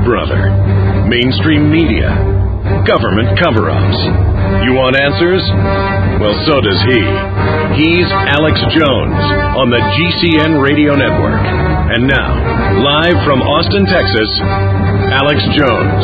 brother? Mainstream media? Government cover-ups? You want answers? Well, so does he. He's Alex Jones on the GCN Radio Network. And now, live from Austin, Texas, Alex Jones.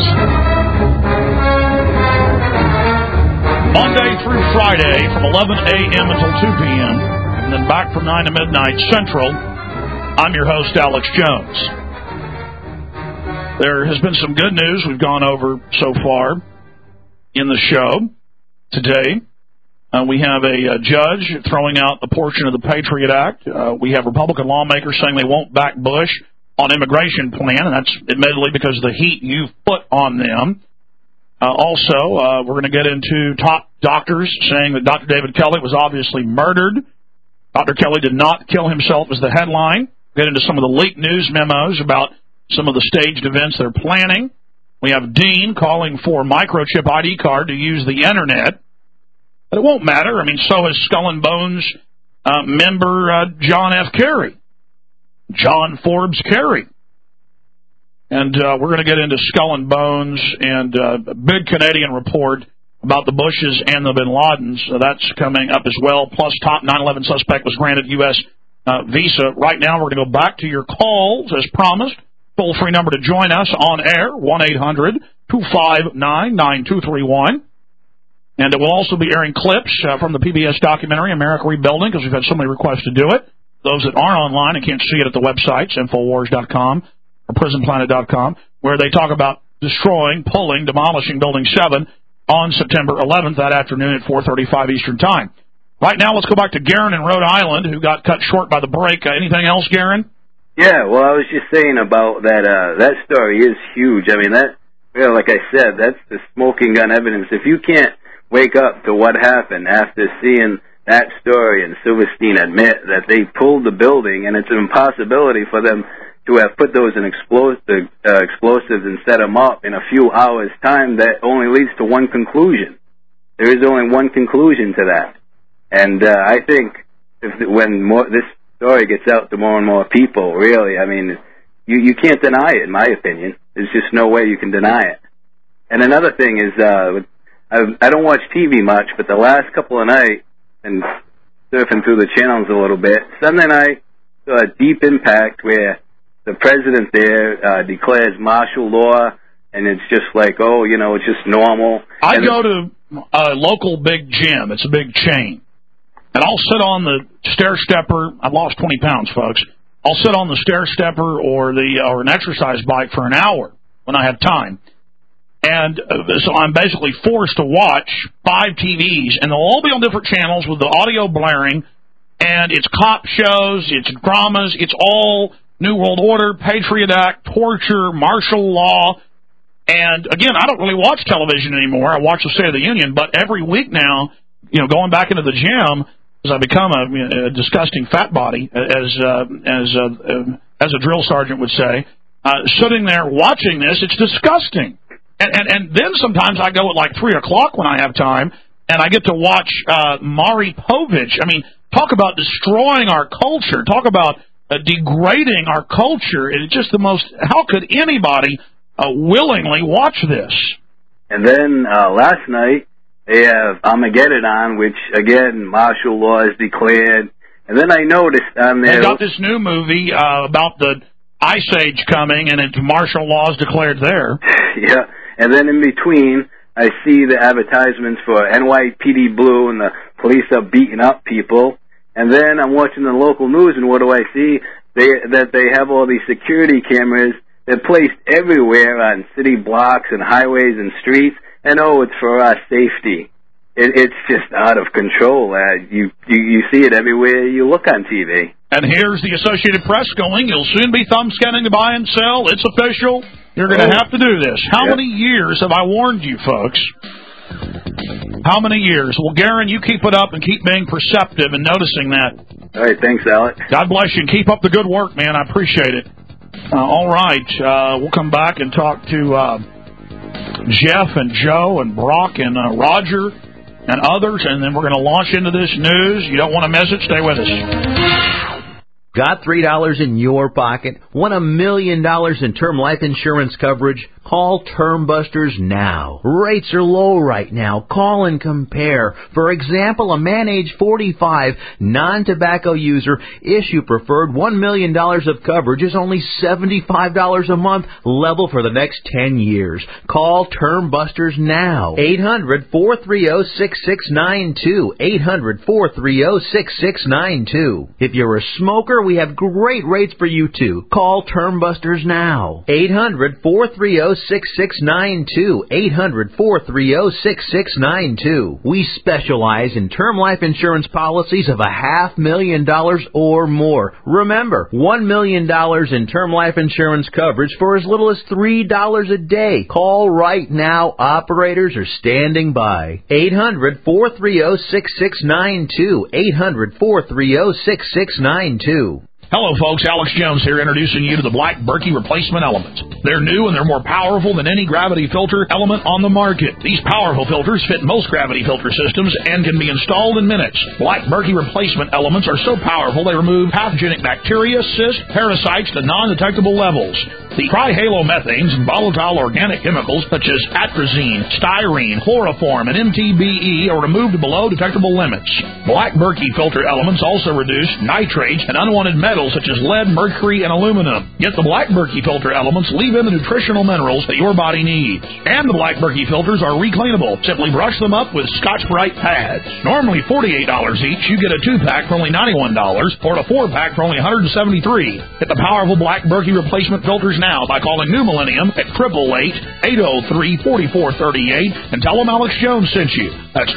Monday through Friday from 11 a.m. until 2 p.m. and then back from 9 to midnight Central. I'm your host, Alex Jones. There has been some good news we've gone over so far in the show today. We have a judge throwing out a portion of the Patriot Act. We have Republican lawmakers saying they won't back Bush on immigration plan, and that's admittedly because of the heat you've put on them. Also, we're going to get into top doctors saying that Dr. David Kelly was obviously murdered. Dr. Kelly did not kill himself is the headline. Get into some of the leaked news memos about some of the staged events they're planning. We have Dean calling for microchip ID card to use the Internet. But it won't matter. I mean, so has Skull and Bones member John F. Kerry. John Forbes Kerry. And we're going to get into Skull and Bones and a big Canadian report about the Bushes and the Bin Ladens. That's coming up as well. Plus, top 9/11 suspect was granted U.S. visa. Right now, we're going to go back to your calls as promised. Toll-free number to join us on air, 1-800-259-9231. And it will also be airing clips from the PBS documentary, America Rebuilding, because we've had so many requests to do it. Those that aren't online and can't see it at the websites, Infowars.com or PrisonPlanet.com, where they talk about destroying, pulling, demolishing Building 7 on September 11th, that afternoon at 4:35 Eastern Time. Right now, let's go back to Garen in Rhode Island, who got cut short by the break. Anything else, Garen? Yeah, well, I was just saying about that. That story is huge. I mean, that, like I said, that's the smoking gun evidence. If you can't wake up to what happened after seeing that story and Silverstein admit that they pulled the building, and it's an impossibility for them to have put those in explosives and set them up in a few hours' time, that only leads to one conclusion. There is only one conclusion to that. And I think when this story gets out to more and more people, really, I mean, you can't deny it, in my opinion. There's just no way you can deny it. And another thing is, I don't watch TV much, but the last couple of nights, and surfing through the channels a little bit, Sunday night saw a Deep Impact where the president there declares martial law, and it's just like, oh, you know, it's just normal. I go to a local big gym. It's a big chain. And I'll sit on the stair-stepper. I've lost 20 pounds, folks. I'll sit on the stair-stepper or an exercise bike for an hour when I have time. And so I'm basically forced to watch 5 TVs, and they'll all be on different channels with the audio blaring, and it's cop shows, it's dramas, it's all New World Order, Patriot Act, torture, martial law. And, again, I don't really watch television anymore. I watch the State of the Union, but every week now, you know, going back into the gym, as I become a disgusting fat body, as a drill sergeant would say, sitting there watching this, it's disgusting. And then sometimes I go at like 3 o'clock when I have time, and I get to watch Maury Povich. I mean, talk about destroying our culture. Talk about degrading our culture. It's just the most, how could anybody willingly watch this? And then last night, they have Armageddon on, which, again, martial law is declared. And then I noticed on there... They got this new movie about the Ice Age coming, and it's martial law is declared there. Yeah. And then in between, I see the advertisements for NYPD Blue, and the police are beating up people. And then I'm watching the local news, and what do I see? That they have all these security cameras. They're placed everywhere on city blocks and highways and streets. And, oh, it's for our safety. It's just out of control. You see it everywhere you look on TV. And here's the Associated Press going, you'll soon be thumb scanning to buy and sell. It's official. You're going to have to do this. How many years have I warned you, folks? How many years? Well, Garen, you keep it up and keep being perceptive and noticing that. All right, thanks, Alex. God bless you, and keep up the good work, man. I appreciate it. All right, we'll come back and talk to Jeff and Joe and Brock and Roger and others, and then we're going to launch into this news. You don't want to miss it. Stay with us. Got $3 in your pocket? Want $1 million in term life insurance coverage? Call Term Busters now. Rates are low right now. Call and compare. For example, a man age 45, non-tobacco user, issue preferred $1 million of coverage is only $75 a month, level for the next 10 years. Call Term Busters now. 800-430-6692. 800-430-6692. If you're a smoker, we have great rates for you too. Call Term Busters now. 800-430-6692. 800-430-6692. We specialize in term life insurance policies of $500,000 or more. Remember, $1 million in term life insurance coverage for as little as $3 a day. Call right now. Operators are standing by. 800-430-6692. 800-430-6692. Hello, folks. Alex Jones here, introducing you to the Black Berkey replacement elements. They're new and they're more powerful than any gravity filter element on the market. These powerful filters fit most gravity filter systems and can be installed in minutes. Black Berkey replacement elements are so powerful they remove pathogenic bacteria, cysts, parasites to non-detectable levels. The trihalomethanes and volatile organic chemicals such as atrazine, styrene, chloroform, and MTBE are removed below detectable limits. Black Berkey filter elements also reduce nitrates and unwanted metals such as lead, mercury, and aluminum. Yet the Black Berkey filter elements leave in the nutritional minerals that your body needs. And the Black Berkey filters are recleanable. Simply brush them up with Scotch-Brite pads. Normally $48 each, you get a 2-pack for only $91 or a 4-pack for only $173. Get the powerful Black Berkey replacement filters now by calling New Millennium at 888-803-4438 and tell them Alex Jones sent you. That's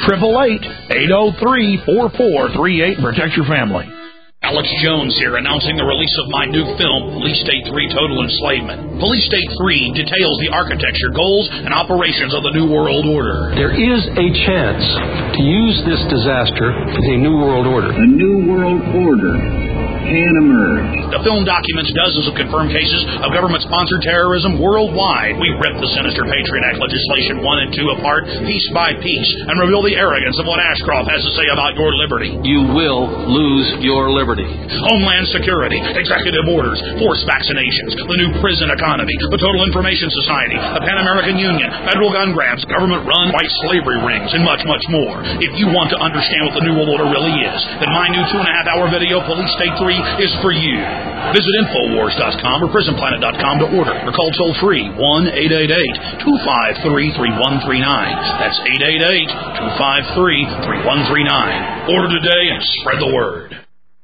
888-803-4438 and protect your family. Alex Jones here, announcing the release of my new film, Police State 3 Total Enslavement. Police State 3 details the architecture, goals, and operations of the New World Order. There is a chance to use this disaster as a New World Order. A New World Order can emerge. The film documents dozens of confirmed cases of government-sponsored terrorism worldwide. We rip the sinister Patriot Act legislation 1 and 2 apart, piece by piece, and reveal the arrogance of what Ashcroft has to say about your liberty. You will lose your liberty. Homeland Security, executive orders, forced vaccinations, the new prison economy, the Total Information Society, the Pan American Union, federal gun grabs, government-run white slavery rings, and much, much more. If you want to understand what the New World Order really is, then my new 2.5-hour video, Police State 3, is for you. Visit Infowars.com or PrisonPlanet.com to order or call toll-free 1-888-253-3139. That's 888-253-3139. Order today and spread the word.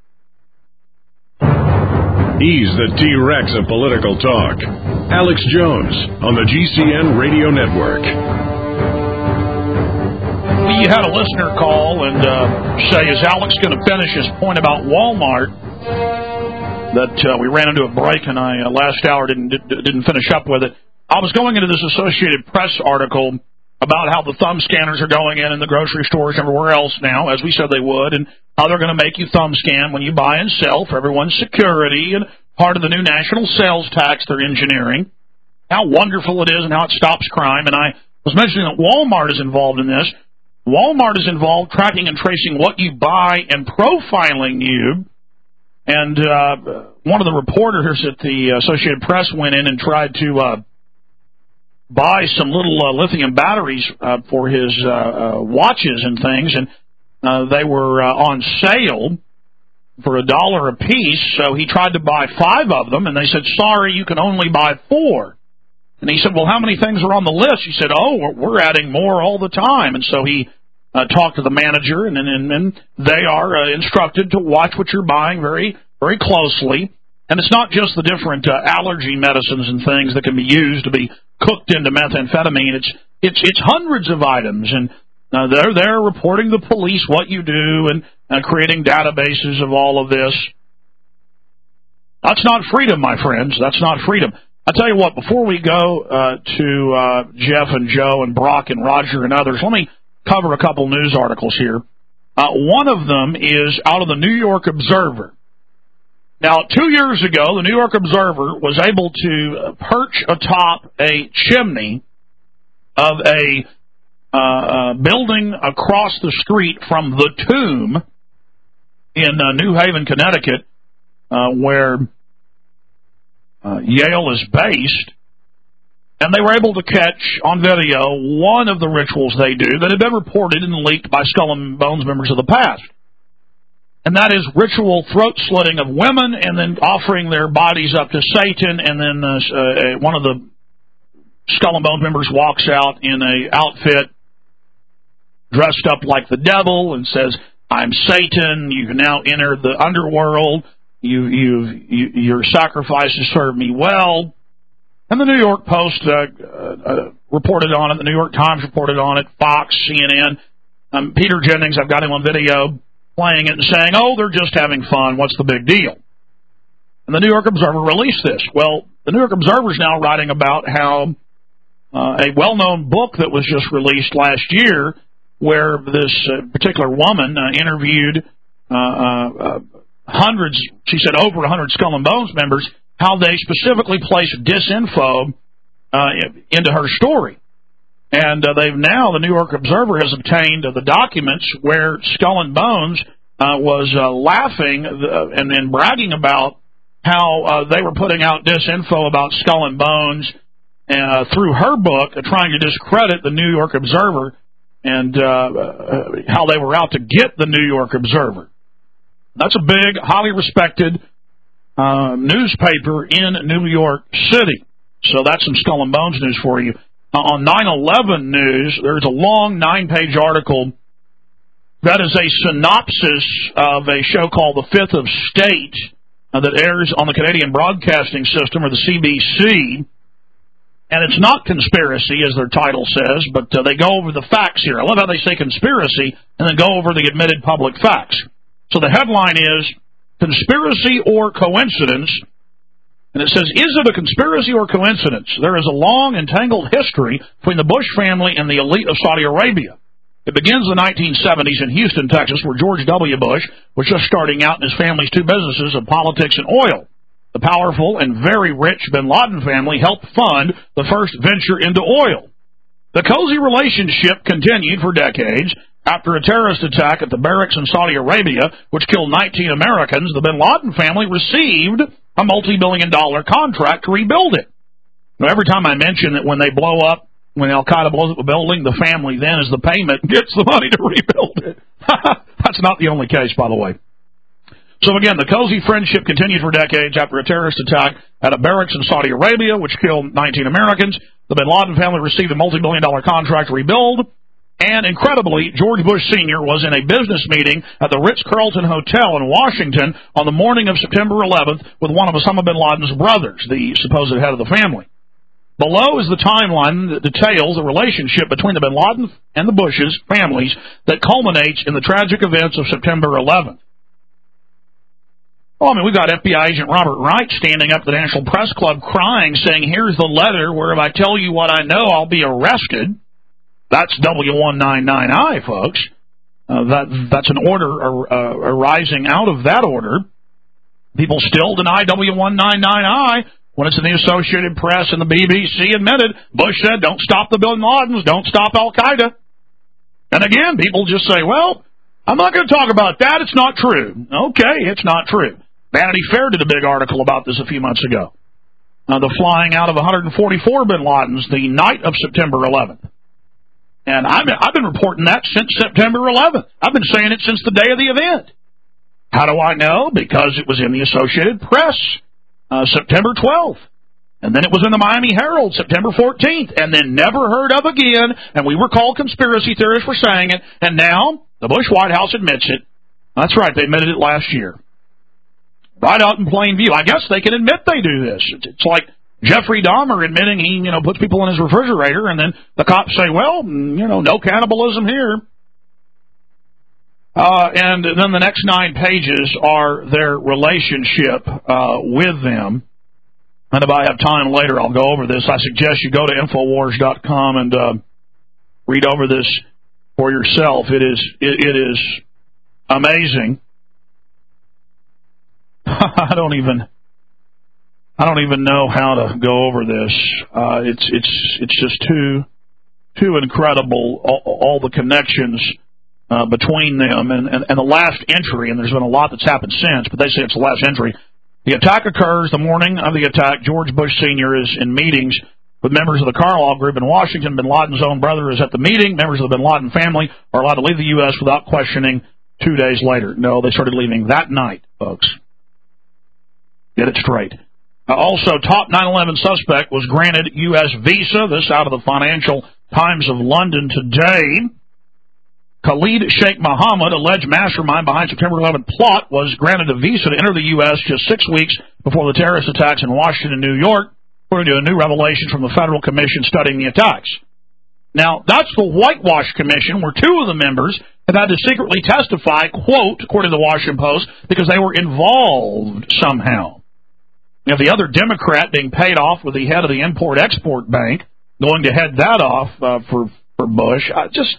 He's the T-Rex of political talk. Alex Jones on the GCN Radio Network. We had a listener call and say, is Alex going to finish his point about Walmart? That we ran into a break and I last hour didn't finish up with it. I was going into this Associated Press article about how the thumb scanners are going in the grocery stores and everywhere else now, as we said they would, and how they're going to make you thumb scan when you buy and sell for everyone's security and part of the new national sales tax they're engineering. How wonderful it is and how it stops crime. And I was mentioning that Walmart is involved in this. Walmart is involved tracking and tracing what you buy and profiling you. And one of the reporters at the Associated Press went in and tried to buy some little lithium batteries for his watches and things, and they were on sale for $1 a piece. So he tried to buy 5 of them, and they said, sorry, you can only buy 4. And he said, well, how many things are on the list? He said, oh, we're adding more all the time. And so he talked to the manager, and they are instructed to watch what you're buying very, very closely. And it's not just the different allergy medicines and things that can be used to be cooked into methamphetamine. It's hundreds of items, and they're reporting to the police what you do and creating databases of all of this. That's not freedom, my friends. That's not freedom. I'll tell you what, before we go to Jeff and Joe and Brock and Roger and others, let me cover a couple news articles here. One of them is out of the New York Observer. Now, 2 years ago, the New York Observer was able to perch atop a chimney of a building across the street from the Tomb in New Haven, Connecticut, where Yale is based, and they were able to catch on video one of the rituals they do that had been reported and leaked by Skull and Bones members of the past. And that is ritual throat-slitting of women and then offering their bodies up to Satan, and then one of the Skull and Bones members walks out in an outfit dressed up like the devil and says, "I'm Satan, you can now enter the underworld, your sacrifices serve me well." And the New York Post reported on it, the New York Times reported on it, Fox, CNN. Peter Jennings, I've got him on video, playing it and saying, "Oh, they're just having fun, what's the big deal?" And the New York Observer released this. Well, the New York Observer is now writing about how a well-known book that was just released last year, where this particular woman interviewed hundreds, she said over 100 Skull and Bones members, how they specifically placed disinfo into her story. And the New York Observer has obtained the documents where Skull and Bones was laughing and bragging about how they were putting out disinfo about Skull and Bones through her book, trying to discredit the New York Observer, and how they were out to get the New York Observer. That's a big, highly respected newspaper in New York City. So that's some Skull and Bones news for you. On 9/11 news, there's a long 9-page article that is a synopsis of a show called The Fifth of State that airs on the Canadian Broadcasting System, or the CBC. And it's not conspiracy, as their title says, but they go over the facts here. I love how they say conspiracy and then go over the admitted public facts. So the headline is, "Conspiracy or Coincidence?" And it says, "Is it a conspiracy or coincidence? There is a long and tangled history between the Bush family and the elite of Saudi Arabia. It begins in the 1970s in Houston, Texas, where George W. Bush was just starting out in his family's two businesses of politics and oil. The powerful and very rich bin Laden family helped fund the first venture into oil. The cozy relationship continued for decades. After a terrorist attack at the barracks in Saudi Arabia, which killed 19 Americans, the bin Laden family received a multi-billion-dollar contract to rebuild it." Now, every time I mention that when they blow up, when Al-Qaeda blows up a building, the family then, as the payment, gets the money to rebuild it. That's not the only case, by the way. So again, the cozy friendship continued for decades after a terrorist attack at a barracks in Saudi Arabia, which killed 19 Americans. The bin Laden family received a multi-billion-dollar contract to rebuild. And incredibly, George Bush Sr. was in a business meeting at the Ritz-Carlton Hotel in Washington on the morning of September 11th with one of Osama bin Laden's brothers, the supposed head of the family. Below is the timeline that details the relationship between the bin Laden and the Bush's families that culminates in the tragic events of September 11th. Well, I mean, we've got FBI agent Robert Wright standing up at the National Press Club crying, saying, "Here's the letter where if I tell you what I know, I'll be arrested." That's W199I, folks. That's an order arising out of that order. People still deny W199I when it's in the Associated Press and the BBC admitted. Bush said, "Don't stop the bin Ladens, don't stop Al-Qaeda." And again, people just say, "Well, I'm not going to talk about that. It's not true." Okay, it's not true. Vanity Fair did a big article about this a few months ago. The flying out of 144 bin Ladens the night of September 11th. And I've been reporting that since September 11th. I've been saying it since the day of the event. How do I know? Because it was in the Associated Press September 12th. And then it was in the Miami Herald September 14th. And then never heard of again. And we were called conspiracy theorists for saying it. And now the Bush White House admits it. That's right. They admitted it last year. Right out in plain view. I guess they can admit they do this. It's like Jeffrey Dahmer admitting he, puts people in his refrigerator, and then the cops say, "Well, no cannibalism here." And then the next 9 pages are their relationship with them. And if I have time later, I'll go over this. I suggest you go to Infowars.com and read over this for yourself. It is amazing. I don't even know how to go over this. It's just too incredible. All the connections between them and the last entry. And there's been a lot that's happened since, but they say it's the last entry. The attack occurs the morning of the attack. George Bush Sr. is in meetings with members of the Carlyle Group in Washington. Bin Laden's own brother is at the meeting. Members of the Bin Laden family are allowed to leave the U.S. without questioning 2 days later. No, they started leaving that night, folks. Get it straight. Also, top 9/11 suspect was granted U.S. visa. This out of the Financial Times of London today. Khalid Sheikh Mohammed, alleged mastermind behind September 11 plot, was granted a visa to enter the U.S. just 6 weeks before the terrorist attacks in Washington and New York, according to a new revelation from the Federal Commission studying the attacks. Now, that's the Whitewash Commission, where 2 of the members have had to secretly testify, quote, according to the Washington Post, because they were involved somehow. Now, the other Democrat being paid off with the head of the Import-Export Bank, going to head that off for Bush.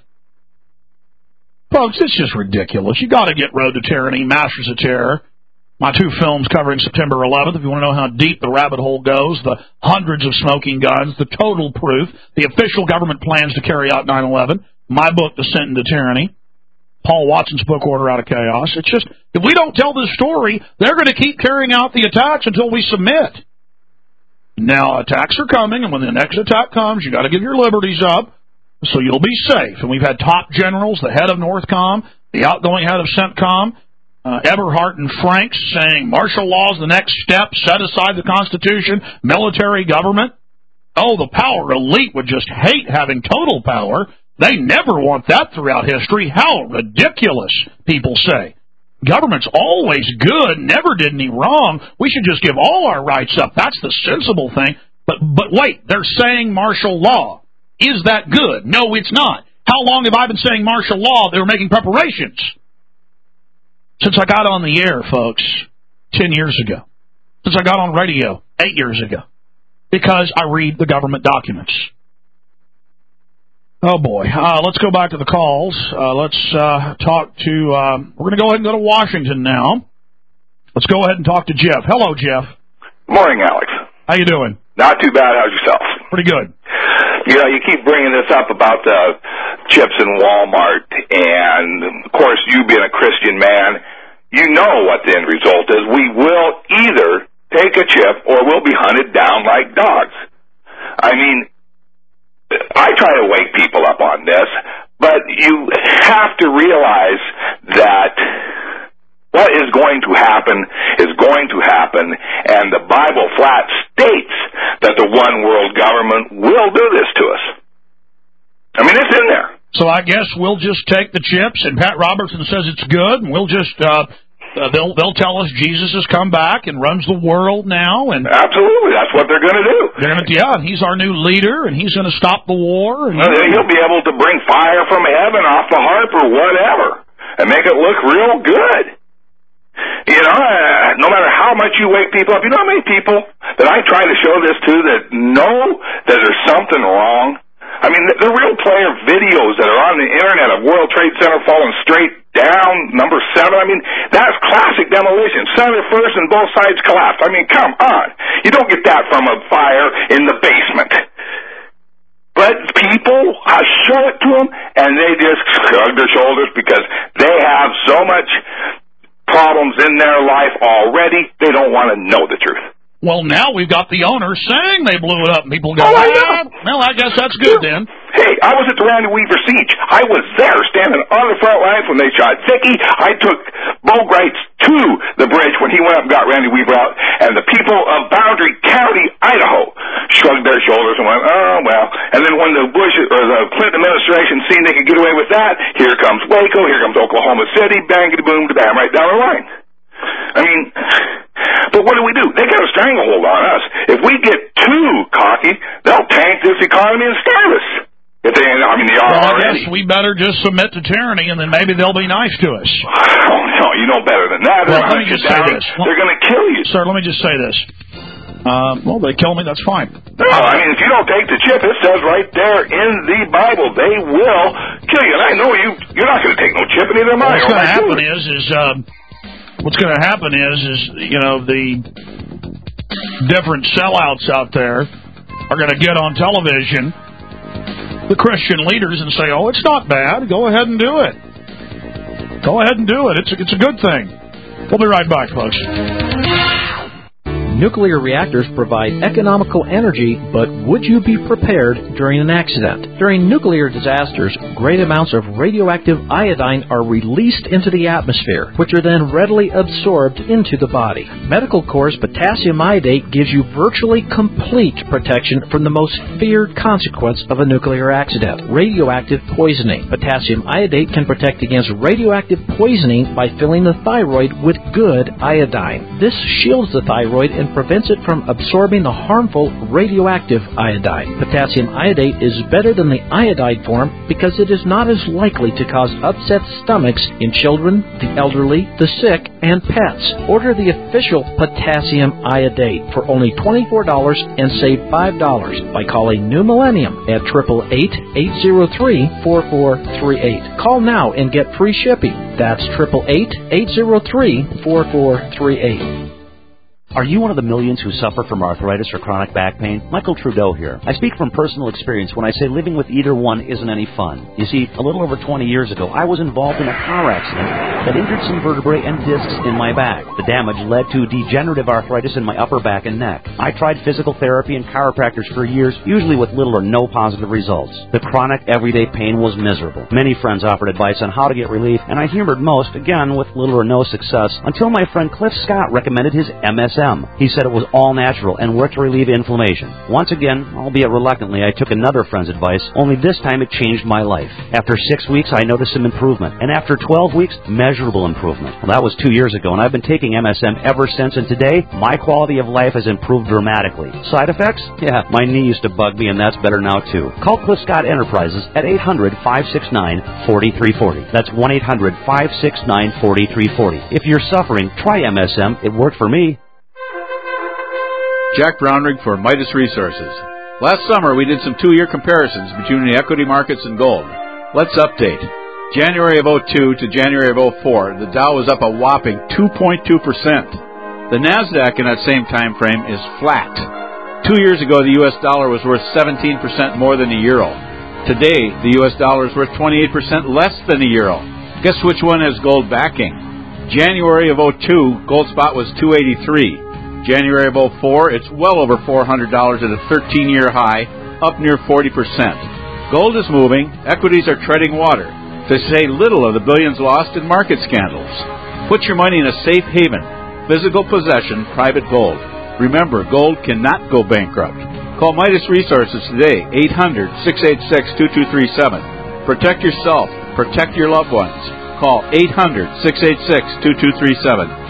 Folks, it's just ridiculous. You got to get Road to Tyranny, Masters of Terror, my 2 films covering September 11th. If you want to know how deep the rabbit hole goes, the hundreds of smoking guns, the total proof, the official government plans to carry out 9/11, my book, Descent into Tyranny, Paul Watson's book, Order Out of Chaos. It's just, if we don't tell this story, they're going to keep carrying out the attacks until we submit. Now, attacks are coming, and when the next attack comes, you got to give your liberties up, so you'll be safe. And we've had top generals, the head of Northcom, the outgoing head of CENTCOM, Eberhart and Franks saying martial law is the next step, set aside the Constitution, military government. Oh, the power elite would just hate having total power. They never want that throughout history. How ridiculous, people say. Government's always good, never did any wrong. We should just give all our rights up. That's the sensible thing. But wait, they're saying martial law. Is that good? No, it's not. How long have I been saying martial law? They were making preparations. Since I got on the air, folks, 10 years ago. Since I got on radio 8 years ago. Because I read the government documents. Oh, boy. Let's go back to the calls. Let's talk to... we're going to go ahead and go to Washington now. Let's go ahead and talk to Jeff. Hello, Jeff. Morning, Alex. How you doing? Not too bad. How's yourself? Pretty good. You know, you keep bringing this up about the chips in Walmart, and, of course, you being a Christian man, you know what the end result is. We will either take a chip or we'll be hunted down like dogs. I mean, I try to wake people up on this, but you have to realize that what is going to happen is going to happen, and the Bible flat states that the one world government will do this to us. I mean, it's in there. So I guess we'll just take the chips, and Pat Robertson says it's good, and we'll just, they'll tell us Jesus has come back and runs the world now. And absolutely, that's what they're going to do. And he's our new leader, and he's going to stop the war. And he'll be able to bring fire from heaven off the harp or whatever, and make it look real good. You know, no matter how much you wake people up, you know how many people that I try to show this to that know that there's something wrong? I mean, the real player videos that are on the internet of World Trade Center falling straight down, number 7, I mean, that's classic demolition. Center first and both sides collapsed. I mean, come on. You don't get that from a fire in the basement. But people, I show it to them, and they just shrug their shoulders because they have so much problems in their life already, they don't want to know the truth. Well, now we've got the owner saying they blew it up, and people go, well, I guess that's good then. Hey, I was at the Randy Weaver siege. I was there standing on the front lines when they shot Vicky. I took Bogarts to the bridge when he went up and got Randy Weaver out, and the people of Boundary County, Idaho, shrugged their shoulders and went, oh, well. And then when the Bush or the Clinton administration seen they could get away with that, here comes Waco, here comes Oklahoma City, bangity-boom, bam, right down the line. I mean, but what do? They got a stranglehold on us. If we get too cocky, they'll tank this economy and starve us. If they are already. I guess we better just submit to tyranny, and then maybe they'll be nice to us. Oh, no, you know better than that. Well, let me just say this. They're going to kill you. Sir, let me just say this. Well, they kill me, that's fine. No, I mean, if you don't take the chip, it says right there in the Bible, they will kill you. And I know you're not going to take no chip, and neither am I. What's going to happen is, you know, the different sellouts out there are going to get on television, the Christian leaders, and say, oh, it's not bad. Go ahead and do it. Go ahead and do it. It's a good thing. We'll be right back, folks. Nuclear reactors provide economical energy, but would you be prepared during an accident? During nuclear disasters, great amounts of radioactive iodine are released into the atmosphere, which are then readily absorbed into the body. Medical Corps potassium iodate gives you virtually complete protection from the most feared consequence of a nuclear accident, radioactive poisoning. Potassium iodate can protect against radioactive poisoning by filling the thyroid with good iodine. This shields the thyroid and prevents it from absorbing the harmful radioactive iodine. Potassium iodate is better than the iodide form because it is not as likely to cause upset stomachs in children, the elderly, the sick, and pets. Order the official potassium iodate for only $24 and save $5 by calling New Millennium at 888-803-4438. Call now and get free shipping. That's 888-803-4438. Are you one of the millions who suffer from arthritis or chronic back pain? Michael Trudeau here. I speak from personal experience when I say living with either one isn't any fun. You see, a little over 20 years ago, I was involved in a car accident that injured some vertebrae and discs in my back. The damage led to degenerative arthritis in my upper back and neck. I tried physical therapy and chiropractors for years, usually with little or no positive results. The chronic, everyday pain was miserable. Many friends offered advice on how to get relief, and I humored most, again with little or no success, until my friend Cliff Scott recommended his MSM. He said it was all natural and worked to relieve inflammation. Once again, albeit reluctantly, I took another friend's advice, only this time it changed my life. After 6 weeks, I noticed some improvement, and after 12 weeks, measurable improvement. Well, that was 2 years ago, and I've been taking MSM ever since, and today, my quality of life has improved dramatically. Side effects? Yeah, my knee used to bug me, and that's better now, too. Call Cliff Scott Enterprises at 800-569-4340. That's 1-800-569-4340. If you're suffering, try MSM. It worked for me. Jack Brownrigg for Midas Resources. Last summer, we did some 2-year comparisons between the equity markets and gold. Let's update. January of 02 to January of 04, the Dow was up a whopping 2.2%. The NASDAQ in that same time frame is flat. 2 years ago, the U.S. dollar was worth 17% more than the euro. Today, the U.S. dollar is worth 28% less than the euro. Guess which one has gold backing? January of 02, gold spot was $283. January of 04, it's well over $400 at a 13-year high, up near 40%. Gold is moving, equities are treading water, to say little of the billions lost in market scandals. Put your money in a safe haven, physical possession, private gold. Remember, gold cannot go bankrupt. Call Midas Resources today, 800-686-2237. Protect yourself, protect your loved ones. Call 800-686-2237.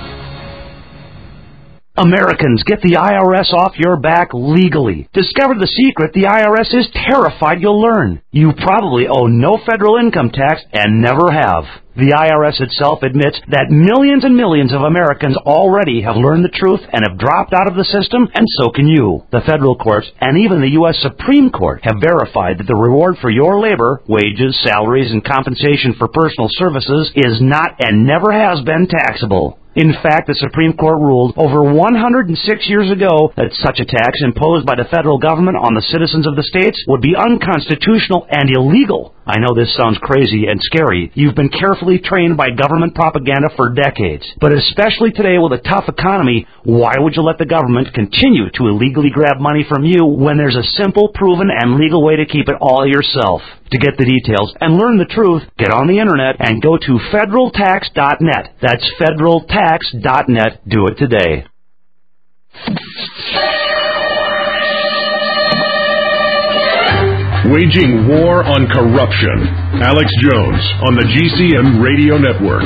Americans, get the IRS off your back legally. Discover the secret the IRS is terrified you'll learn. You probably owe no federal income tax and never have. The IRS itself admits that millions and millions of Americans already have learned the truth and have dropped out of the system, and so can you. The federal courts and even the U.S. Supreme Court have verified that the reward for your labor, wages, salaries, and compensation for personal services is not and never has been taxable. In fact, the Supreme Court ruled over 106 years ago that such a tax imposed by the federal government on the citizens of the states would be unconstitutional and illegal. I know this sounds crazy and scary. You've been carefully trained by government propaganda for decades. But especially today with a tough economy, why would you let the government continue to illegally grab money from you when there's a simple, proven, and legal way to keep it all yourself? To get the details and learn the truth, get on the internet and go to federaltax.net. That's federaltax.net. Do it today. Waging war on corruption. Alex Jones on the GCN Radio Network.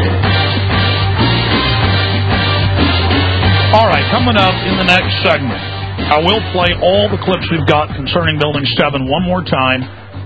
All right, coming up in the next segment, I will play all the clips we've got concerning Building 7 one more time,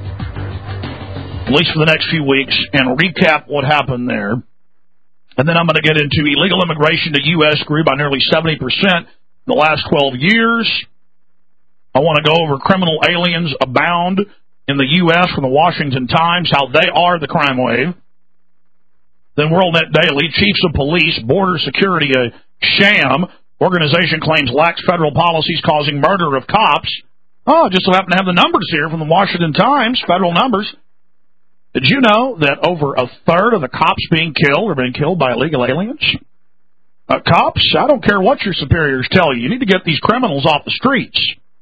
at least for the next few weeks, and recap what happened there. And then I'm going to get into illegal immigration to U.S. grew by nearly 70% in the last 12 years. I want to go over criminal aliens abound in the U.S. from the Washington Times, how they are the crime wave. Then WorldNet Daily, chiefs of police, border security a sham. Organization claims lax federal policies causing murder of cops. Oh, just so happen to have the numbers here from the Washington Times, federal numbers. Did you know that over a third of the cops being killed are being killed by illegal aliens? Cops, I don't care what your superiors tell you. You need to get these criminals off the streets.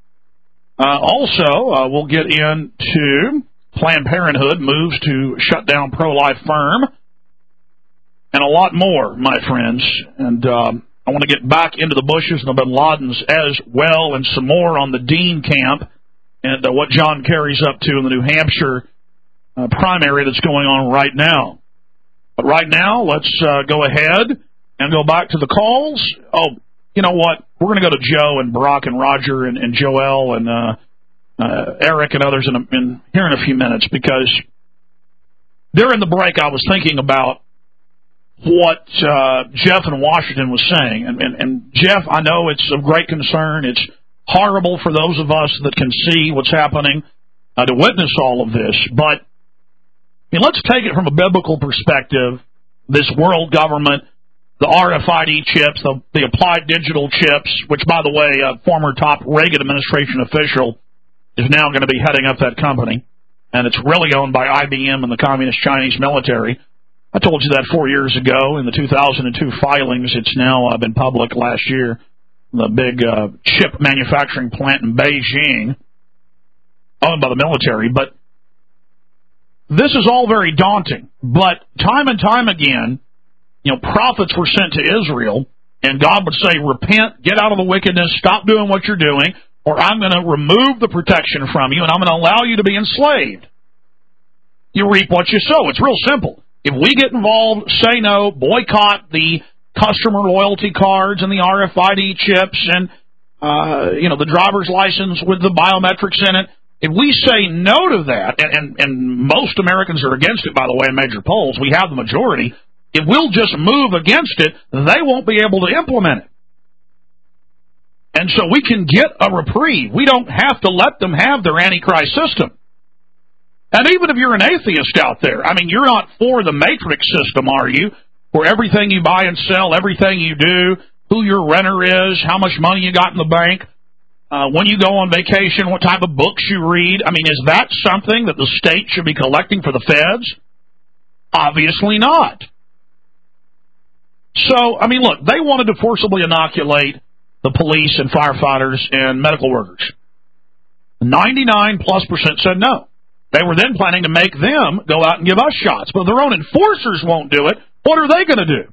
Also, we'll get into Planned Parenthood moves to shut down pro-life firm, and a lot more, my friends. And I want to get back into the Bushes and the Bin Ladens as well, and some more on the Dean camp and what John Kerry's up to in the New Hampshire primary that's going on right now. But right now, let's go ahead and go back to the calls. Oh, you know what? We're going to go to Joe and Brock and Roger and Joel and Eric and others in here in a few minutes, because during the break I was thinking about what Jeff in Washington was saying. And Jeff, I know it's of great concern. It's horrible for those of us that can see what's happening to witness all of this. But let's take it from a biblical perspective. This world government, the RFID chips, the applied digital chips, which, by the way, a former top Reagan administration official is now going to be heading up that company. And it's really owned by IBM and the Communist Chinese military. I told you that 4 years ago in the 2002 filings. It's now been public last year. The big chip manufacturing plant in Beijing, owned by the military. But this is all very daunting. But time and time again, prophets were sent to Israel, and God would say, repent, get out of the wickedness, stop doing what you're doing, or I'm going to remove the protection from you, and I'm going to allow you to be enslaved. You reap what you sow. It's real simple. If we get involved, say no, boycott the customer loyalty cards and the RFID chips and, the driver's license with the biometrics in it, if we say no to that, and most Americans are against it, by the way, in major polls, we have the majority, if we'll just move against it, they won't be able to implement it. And so we can get a reprieve. We don't have to let them have their Antichrist system. And even if you're an atheist out there, you're not for the matrix system, are you? Where everything you buy and sell, everything you do, who your renter is, how much money you got in the bank, when you go on vacation, what type of books you read. Is that something that the state should be collecting for the feds? Obviously not. So, look, they wanted to forcibly inoculate the police and firefighters and medical workers. 99+% said no. They were then planning to make them go out and give us shots. But if their own enforcers won't do it, what are they going to do?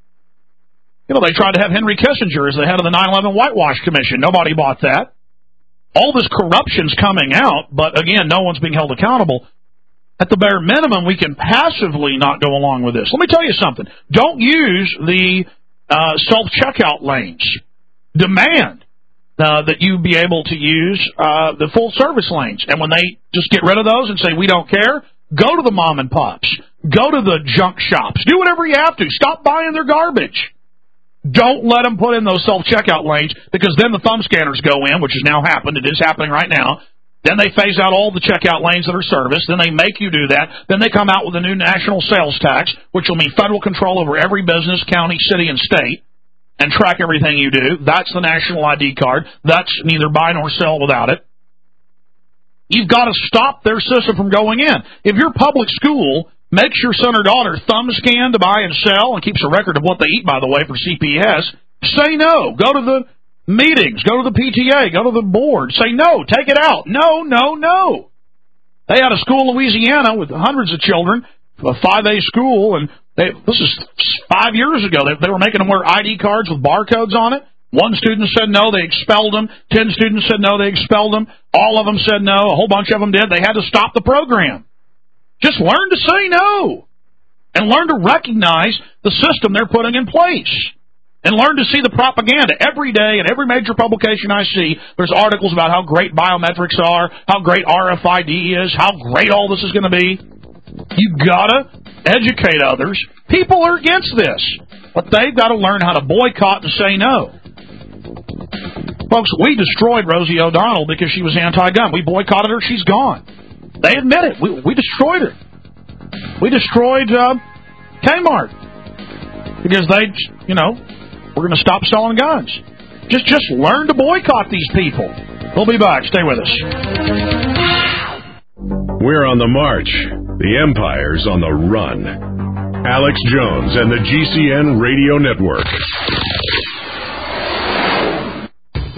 They tried to have Henry Kissinger as the head of the 9/11 Whitewash Commission. Nobody bought that. All this corruption's coming out, but again, no one's being held accountable. At the bare minimum, we can passively not go along with this. Let me tell you something. Don't use the self-checkout lanes. Demand that you be able to use the full-service lanes. And when they just get rid of those and say, we don't care, go to the mom and pops. Go to the junk shops. Do whatever you have to. Stop buying their garbage. Don't let them put in those self-checkout lanes, because then the thumb scanners go in, which has now happened. It is happening right now. Then they phase out all the checkout lanes that are serviced. Then they make you do that. Then they come out with a new national sales tax, which will mean federal control over every business, county, city, and state, and track everything you do. That's the national ID card. That's neither buy nor sell without it. You've got to stop their system from going in. If your public school makes your son or daughter thumb scan to buy and sell and keeps a record of what they eat, by the way, for CPS, say no. Go to the meetings. Go to the PTA. Go to the board. Say no. Take it out. No, no, no. They had a school in Louisiana with hundreds of children, a 5A school, and this is 5 years ago. They were making them wear ID cards with barcodes on it. One student said no, they expelled them. 10 students said no, they expelled them. All of them said no. A whole bunch of them did. They had to stop the program. Just learn to say no. And learn to recognize the system they're putting in place. And learn to see the propaganda. Every day in every major publication I see, there's articles about how great biometrics are, how great RFID is, how great all this is going to be. You've got to educate others. People are against this. But they've got to learn how to boycott and say no. Folks, we destroyed Rosie O'Donnell because she was anti-gun. We boycotted her. She's gone. They admit it. We destroyed her. We destroyed Kmart because they, we're going to stop selling guns. Just learn to boycott these people. We'll be back. Stay with us. We're on the march. The empire's on the run. Alex Jones and the GCN Radio Network.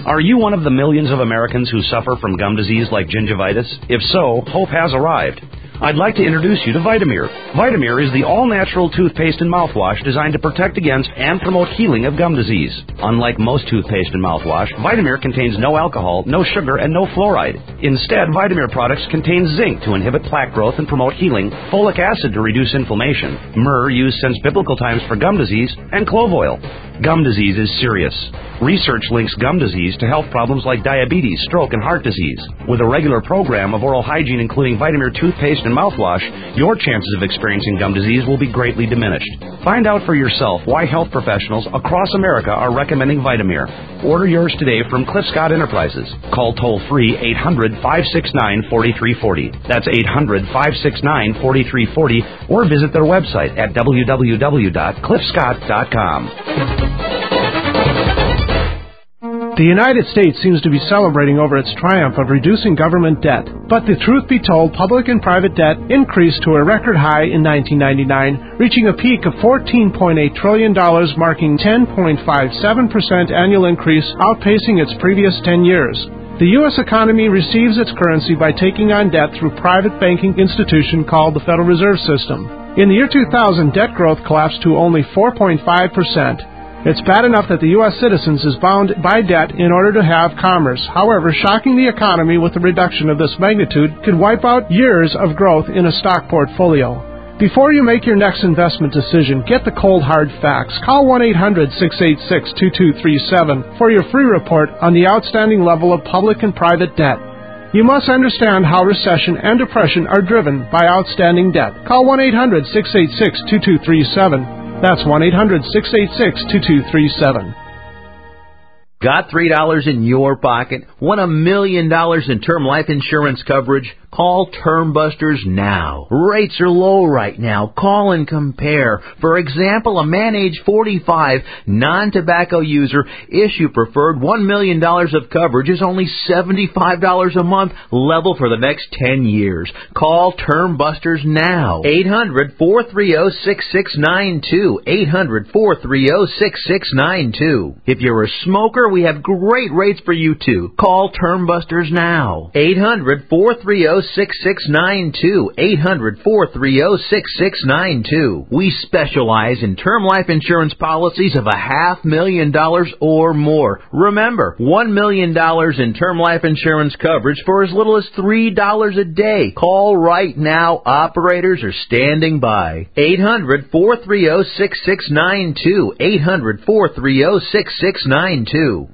Are you one of the millions of Americans who suffer from gum disease like gingivitis? If so, hope has arrived. I'd like to introduce you to Vitamir. Vitamir is the all-natural toothpaste and mouthwash designed to protect against and promote healing of gum disease. Unlike most toothpaste and mouthwash, Vitamir contains no alcohol, no sugar, and no fluoride. Instead, Vitamir products contain zinc to inhibit plaque growth and promote healing, folic acid to reduce inflammation, myrrh used since biblical times for gum disease, and clove oil. Gum disease is serious. Research links gum disease to health problems like diabetes, stroke, and heart disease. With a regular program of oral hygiene including Vitamir toothpaste and mouthwash, your chances of experiencing gum disease will be greatly diminished. Find out for yourself why health professionals across America are recommending Vitamir. Order yours today from Cliff Scott Enterprises. Call toll-free 800-569-4340. That's 800-569-4340, or visit their website at www.cliffscott.com. The United States seems to be celebrating over its triumph of reducing government debt. But the truth be told, public and private debt increased to a record high in 1999, reaching a peak of $14.8 trillion, marking 10.57% annual increase, outpacing its previous 10 years. The U.S. economy receives its currency by taking on debt through a private banking institution called the Federal Reserve System. In the year 2000, debt growth collapsed to only 4.5%. It's bad enough that the U.S. citizens is bound by debt in order to have commerce. However, shocking the economy with a reduction of this magnitude could wipe out years of growth in a stock portfolio. Before you make your next investment decision, get the cold hard facts. Call 1-800-686-2237 for your free report on the outstanding level of public and private debt. You must understand how recession and depression are driven by outstanding debt. Call 1-800-686-2237. That's 1-800-686-2237. Got $3 in your pocket? Want $1 million in term life insurance coverage? Call Term Busters now. Rates are low right now. Call and compare. For example, a man age 45, non-tobacco user, issue preferred $1 million of coverage is only $75 a month, level for the next 10 years. Call Term Busters now. 800-430-6692. 800-430-6692. If you're a smoker, we have great rates for you too. Call Term Busters now. 800-430-6692. 800-430-6692. We specialize in term life insurance policies of $500,000 or more. Remember, $1 million in term life insurance coverage for as little as $3 a day. Call right now. Operators are standing by. 800-430-6692. 800-430-6692.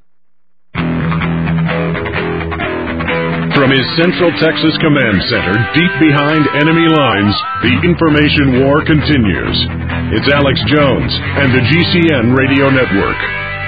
From his Central Texas Command Center, deep behind enemy lines, the information war continues. It's Alex Jones and the GCN Radio Network.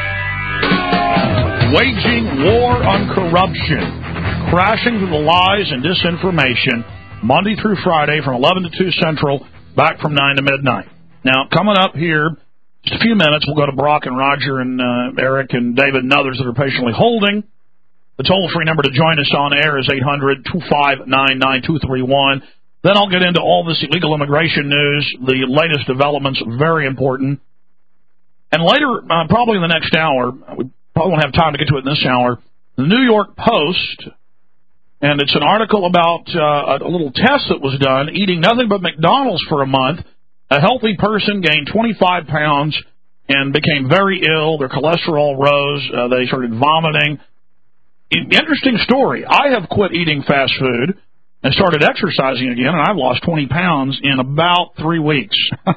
Waging war on corruption, crashing through the lies and disinformation, Monday through Friday from 11 to 2 Central, back from 9 to midnight. Now, coming up here, just a few minutes, we'll go to Brock and Roger and Eric and David and others that are patiently holding. The toll-free number to join us on air is 800-259-9231. Then I'll get into all this illegal immigration news, the latest developments, very important. And later, probably in the next hour, we probably won't have time to get to it in this hour, the New York Post, and it's an article about a little test that was done, eating nothing but McDonald's for a month. A healthy person gained 25 pounds and became very ill. Their cholesterol rose. They started vomiting. Interesting story. I have quit eating fast food and started exercising again, and I've lost 20 pounds in about 3 weeks.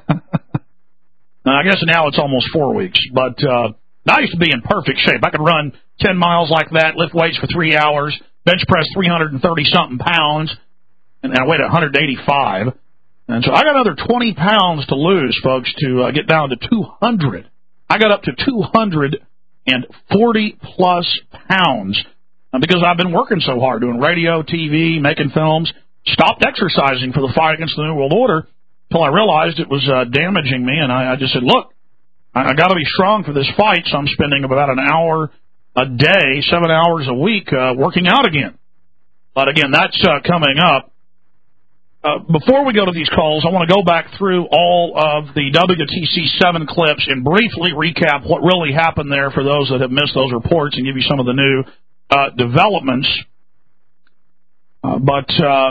I guess now it's almost 4 weeks. But I used to be in perfect shape. I could run 10 miles like that, lift weights for 3 hours, bench press 330-something pounds, and I weighed 185. And so I got another 20 pounds to lose, folks, to get down to 200. I got up to 240-plus pounds. Because I've been working so hard, doing radio, TV, making films, stopped exercising for the fight against the New World Order until I realized it was damaging me, and I just said, look, I got to be strong for this fight, so I'm spending about an hour a day, 7 hours a week working out again. But again, that's coming up. before we go to these calls, I want to go back through all of the WTC7 clips and briefly recap what really happened there for those that have missed those reports and give you some of the new developments. But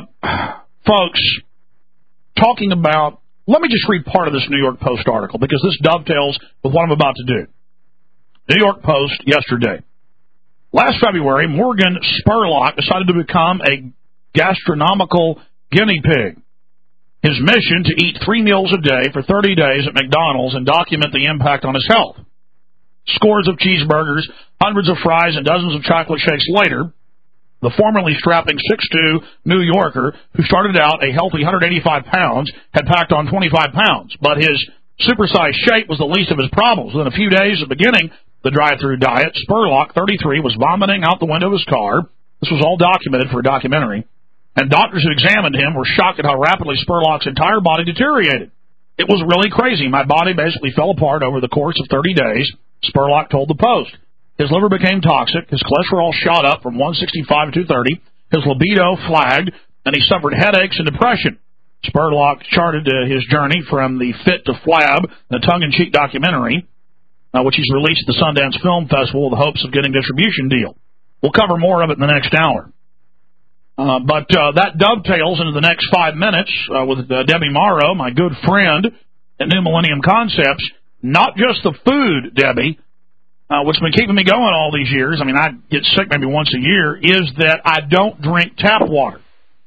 folks, talking about, let me just read part of this New York Post article because this dovetails with what I'm about to do. New York Post yesterday. Last February, Morgan Spurlock decided to become a gastronomical guinea pig. His mission to eat 3 meals a day for 30 days at McDonald's and document the impact on his health. Scores of cheeseburgers, hundreds of fries, and dozens of chocolate shakes later, the formerly strapping 6'2" New Yorker, who started out a healthy 185 pounds, had packed on 25 pounds. But his supersized shape was the least of his problems. Within a few days of beginning the drive-through diet, Spurlock, 33, was vomiting out the window of his car. This was all documented for a documentary. And doctors who examined him were shocked at how rapidly Spurlock's entire body deteriorated. It was really crazy. My body basically fell apart over the course of 30 days, Spurlock told the Post. His liver became toxic, his cholesterol shot up from 165 to 230, his libido flagged, and he suffered headaches and depression. Spurlock charted his journey from the Fit to Flab, the tongue-in-cheek documentary, which he's released at the Sundance Film Festival with the hopes of getting a distribution deal. We'll cover more of it in the next hour. But that dovetails into the next 5 minutes with Debbie Morrow, my good friend at New Millennium Concepts. Not just the food, Debbie, what's been keeping me going all these years, I mean, I get sick maybe once a year, is that I don't drink tap water.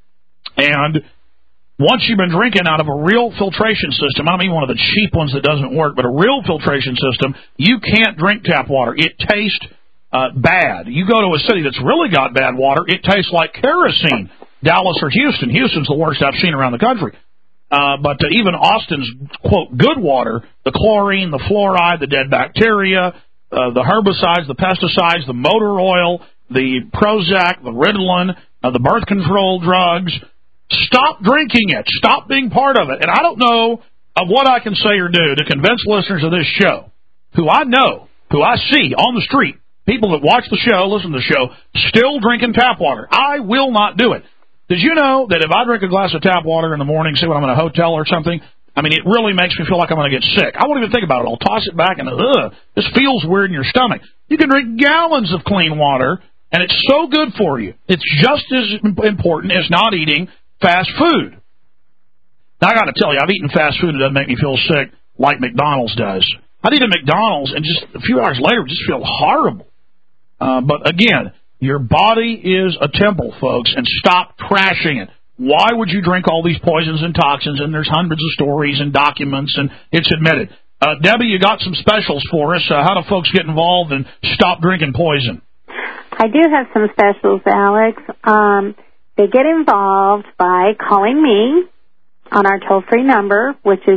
And once you've been drinking out of a real filtration system, I don't mean one of the cheap ones that doesn't work, but a real filtration system, you can't drink tap water. It tastes bad. You go to a city that's really got bad water, it tastes like kerosene. Dallas or Houston. Houston's the worst I've seen around the country. But even Austin's, quote, good water, the chlorine, the fluoride, the dead bacteria, the herbicides, the pesticides, the motor oil, the Prozac, the Ritalin, the birth control drugs, stop drinking it. Stop being part of it. And I don't know of what I can say or do to convince listeners of this show, who I know, who I see on the street, people that watch the show, listen to the show, still drinking tap water. I will not do it. Did you know that if I drink a glass of tap water in the morning, say when I'm in a hotel or something, I mean, it really makes me feel like I'm going to get sick. I won't even think about it. I'll toss it back and, this feels weird in your stomach. You can drink gallons of clean water, and it's so good for you. It's just as important as not eating fast food. Now, I got to tell you, I've eaten fast food that doesn't make me feel sick like McDonald's does. I'd eat at McDonald's, and just a few hours later, just feel horrible. But again, your body is a temple, folks, and stop trashing it. Why would you drink all these poisons and toxins? And there's hundreds of stories and documents, and it's admitted. Debbie, you got some specials for us. How do folks get involved and stop drinking poison? I do have some specials, Alex. They get involved by calling me on our toll-free number, which is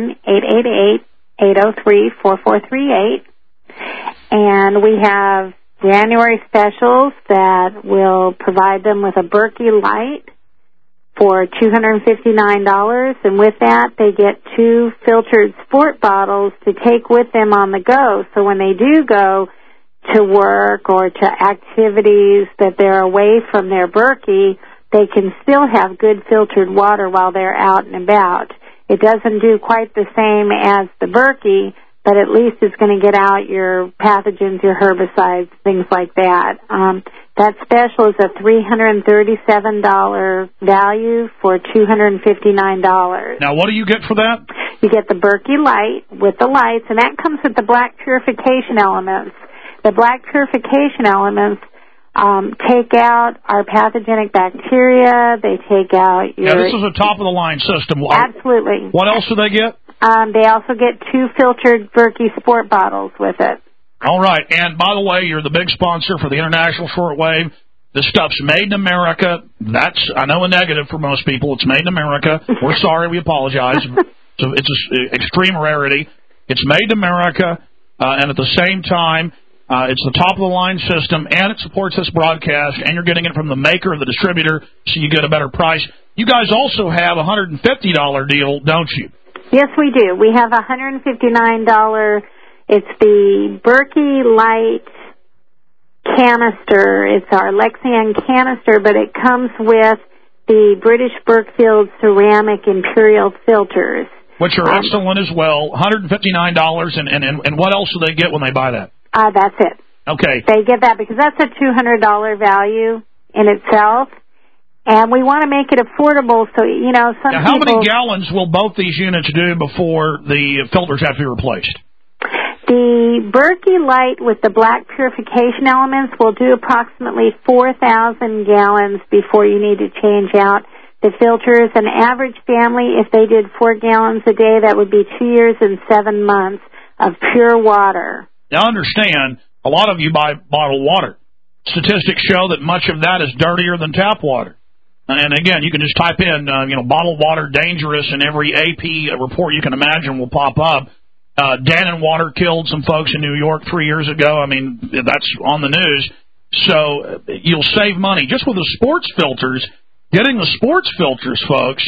1-888-803-4438. And we have January specials that will provide them with a Berkey Light for $259, and with that they get 2 filtered sport bottles to take with them on the go. So when they do go to work or to activities that they're away from their Berkey, they can still have good filtered water while they're out and about. It doesn't do quite the same as the Berkey, but at least it's going to get out your pathogens, your herbicides, things like that. That special is a $337 value for $259. Now, what do you get for that? You get the Berkey Light with the lights, and that comes with the black purification elements. The black purification elements take out our pathogenic bacteria. They take out your... Now, this is a top-of-the-line system. Absolutely. What else do they get? They also get 2 filtered Berkey Sport bottles with it. All right. And, by the way, you're the big sponsor for the International Shortwave. This stuff's made in America. That's, I know, a negative for most people. It's made in America. We're sorry. We apologize. It's an extreme rarity. It's made in America, and at the same time, it's the top-of-the-line system, and it supports this broadcast, and you're getting it from the maker or the distributor, so you get a better price. You guys also have a $150 deal, don't you? Yes, we do. We have a $159. It's the Berkey Light canister. It's our Lexian canister, but it comes with the British Berkfield ceramic imperial filters. Which are excellent as well. $159, and what else do they get when they buy that? That's it. Okay. They get that because that's a $200 value in itself. And we want to make it affordable, so, you know, some now, how many gallons will both these units do before the filters have to be replaced? The Berkey Light with the black purification elements will do approximately 4,000 gallons before you need to change out the filters. An average family, if they did 4 gallons a day, that would be 2 years and 7 months of pure water. Now, understand, a lot of you buy bottled water. Statistics show that much of that is dirtier than tap water. And again, you can just type in, bottled water dangerous, and every AP report you can imagine will pop up. Dannon Water killed some folks in New York 3 years ago. I mean, that's on the news. So you'll save money just with the sports filters. Getting the sports filters, folks.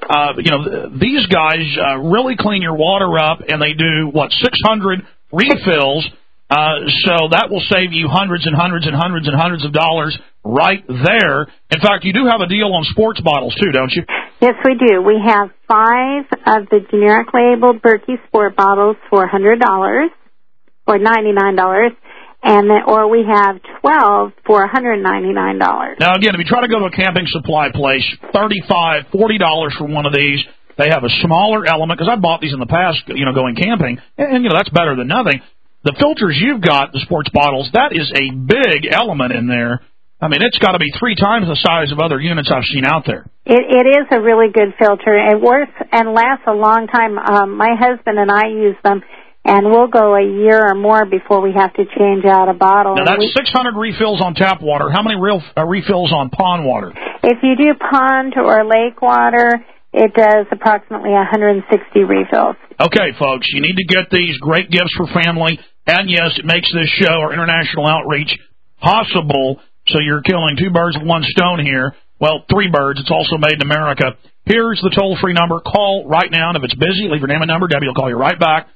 These guys really clean your water up, and they do 600 refills. So that will save you hundreds and hundreds and hundreds and hundreds of dollars right there. In fact, you do have a deal on sports bottles, too, don't you? Yes, we do. We have 5 of the generic labeled Berkey Sport bottles for $100 or $99, or we have 12 for $199. Now, again, if you try to go to a camping supply place, $35, $40 for one of these. They have a smaller element, because I bought these in the past, going camping, and that's better than nothing. The filters you've got, the sports bottles, that is a big element in there. I mean, it's got to be 3 times the size of other units I've seen out there. It is a really good filter. It works and lasts a long time. My husband and I use them, and we'll go a year or more before we have to change out a bottle. Now, that's 600 refills on tap water. How many refills on pond water? If you do pond or lake water, it does approximately 160 refills. Okay, folks, you need to get these great gifts for family. And, yes, it makes this show, our international outreach, possible. So you're killing 2 birds with 1 stone here. Well, 3 birds. It's also made in America. Here's the toll-free number. Call right now, and if it's busy, leave your name and number. Debbie will call you right back.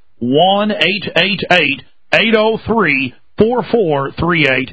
1-888-803-4438.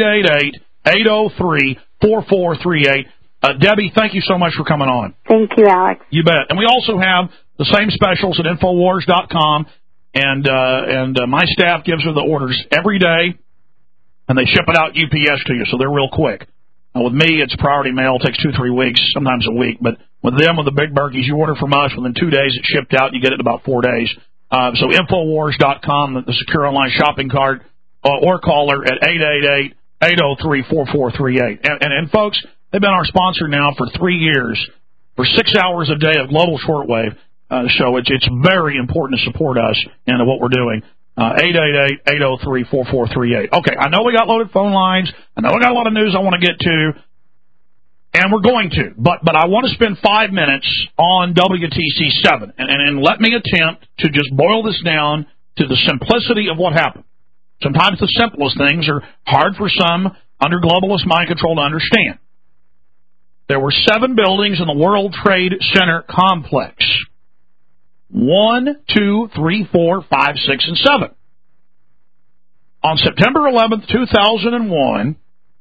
888-803-4438. Debbie, thank you so much for coming on. Thank you, Alex. You bet. And we also have the same specials at Infowars.com. And my staff gives her the orders every day, and they ship it out UPS to you, so they're real quick. Now, with me, it's priority mail. It takes 2-3 weeks, sometimes a week. But with them, with the big Berkeys, you order from us. Within 2 days, it's shipped out. You get it in about 4 days. So Infowars.com, the secure online shopping cart, or call her at 888-803-4438. And folks, they've been our sponsor now for 3 years, for 6 hours a day of global shortwave. So it's very important to support us and what we're doing. 888-803-4438. Okay, I know we got loaded phone lines. I know we got a lot of news I want to get to, and we're going to. But I want to spend 5 minutes on WTC 7, and let me attempt to just boil this down to the simplicity of what happened. Sometimes the simplest things are hard for some under globalist mind control to understand. There were 7 buildings in the World Trade Center complex. 1, 2, 3, 4, 5, 6, and 7. On September 11th, 2001,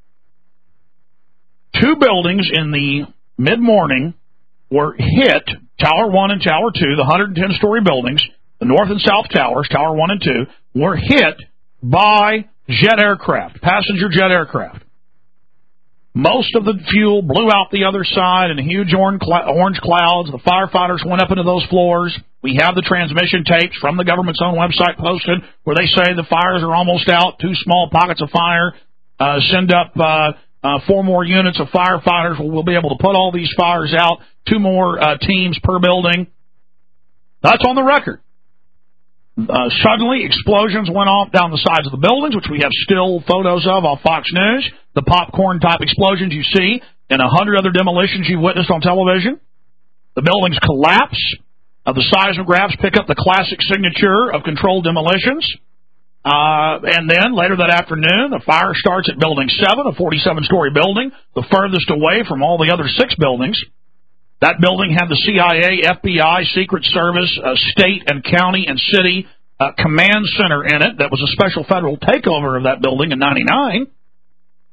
2 buildings in the mid-morning were hit, Tower 1 and Tower 2, the 110-story buildings, the North and South Towers, Tower 1 and 2, were hit by jet aircraft, passenger jet aircraft. Most of the fuel blew out the other side in huge orange clouds. The firefighters went up into those floors. We have the transmission tapes from the government's own website posted where they say the fires are almost out, 2 small pockets of fire. Send up 4 more units of firefighters. We'll be able to put all these fires out, 2 more teams per building. That's on the record. Suddenly, explosions went off down the sides of the buildings, which we have still photos of on Fox News. The popcorn-type explosions you see, and 100 other demolitions you witnessed on television. The buildings collapse. The seismographs pick up the classic signature of controlled demolitions. And then, later that afternoon, the fire starts at Building 7, a 47-story building, the furthest away from all the other 6 buildings. That building had the CIA, FBI, Secret Service, state and county and city command center in it. That was a special federal takeover of that building in '99.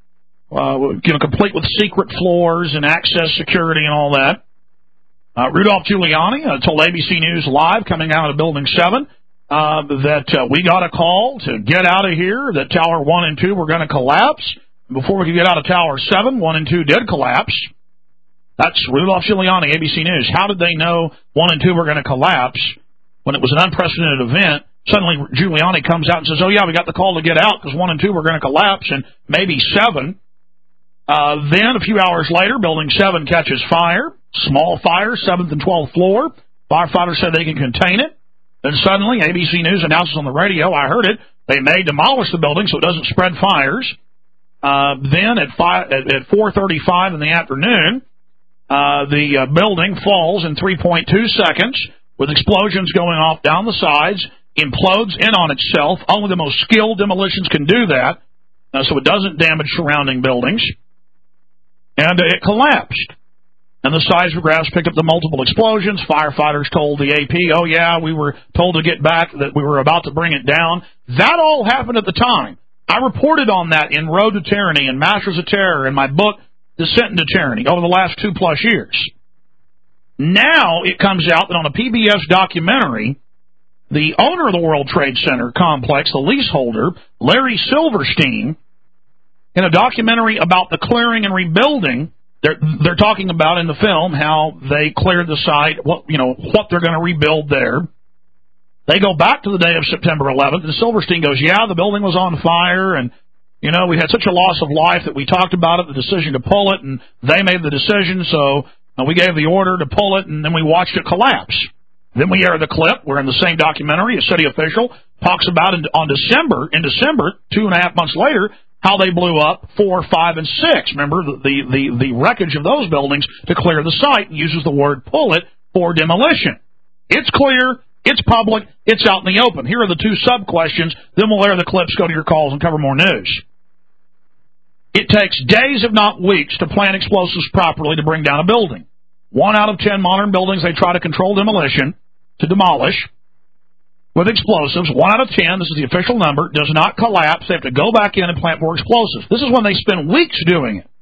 complete with secret floors and access security and all that. Rudolph Giuliani told ABC News Live, coming out of Building 7, that we got a call to get out of here, that Tower 1 and 2 were going to collapse. Before we could get out of Tower 7, 1 and 2 did collapse. That's Rudolph Giuliani, ABC News. How did they know 1 and 2 were going to collapse when it was an unprecedented event? Suddenly Giuliani comes out and says, oh, yeah, we got the call to get out because 1 and 2 were going to collapse, and maybe 7. Then, a few hours later, Building 7 catches fire. Small fire, 7th and 12th floor. Firefighters said they can contain it. Then suddenly, ABC News announces on the radio, I heard it, they may demolish the building so it doesn't spread fires. Then, at 4:35 in the afternoon, the building falls in 3.2 seconds with explosions going off down the sides, implodes in on itself. Only the most skilled demolitions can do that, so it doesn't damage surrounding buildings. And it collapsed. And the seismographs picked up the multiple explosions. Firefighters told the AP, oh, yeah, we were told to get back, that we were about to bring it down. That all happened at the time. I reported on that in Road to Tyranny and Masters of Terror in my book, Descent into Tyranny, over the last 2+ years. Now it comes out that on a PBS documentary, the owner of the World Trade Center complex, the leaseholder, Larry Silverstein, in a documentary about the clearing and rebuilding, they're talking about in the film how they cleared the site, what they're going to rebuild there. They go back to the day of September 11th, and Silverstein goes, yeah, the building was on fire, and, we had such a loss of life that we talked about it, the decision to pull it, and they made the decision, so we gave the order to pull it, and then we watched it collapse. Then we air the clip. We're in the same documentary. A city official talks about in December, 2.5 months later, how they blew up 4, 5, and 6. Remember, the wreckage of those buildings to clear the site, and uses the word pull it for demolition. It's clear, it's public, it's out in the open. Here are the 2 sub-questions, then we'll air the clips, go to your calls, and cover more news. It takes days, if not weeks, to plant explosives properly to bring down a building. 1 out of 10 modern buildings they try to control demolition, to demolish, with explosives. 1 out of 10, this is the official number, does not collapse. They have to go back in and plant more explosives. This is when they spend weeks doing it.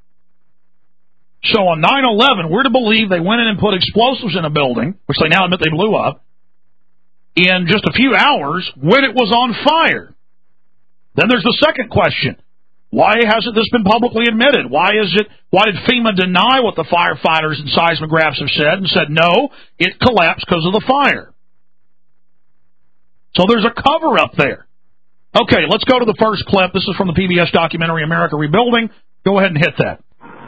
So on 9/11, we're to believe they went in and put explosives in a building, which they now admit they blew up, in just a few hours when it was on fire. Then there's the second question. Why hasn't this been publicly admitted? Why did FEMA deny what the firefighters and seismographs have said and said, no, it collapsed because of the fire? So there's a cover-up there. Okay, let's go to the first clip. This is from the PBS documentary, America Rebuilding. Go ahead and hit that.